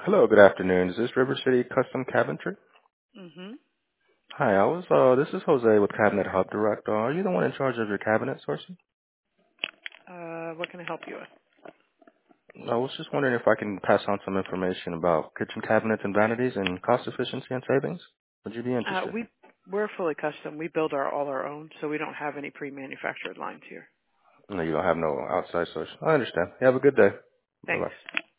Hello, good afternoon. Is this River City Custom Cabinetry? Mhm. Hi, this is Jose with Cabinet Hub Direct. Are you the one in charge of your cabinet sourcing? What can I help you with? I was just wondering if I can pass on some information about kitchen cabinets and vanities and cost efficiency and savings. Would you be interested? We're fully custom. We build all our own, so we don't have any pre-manufactured lines here. No, you don't have no outside source. I understand. You have a good day. Thanks. Bye-bye.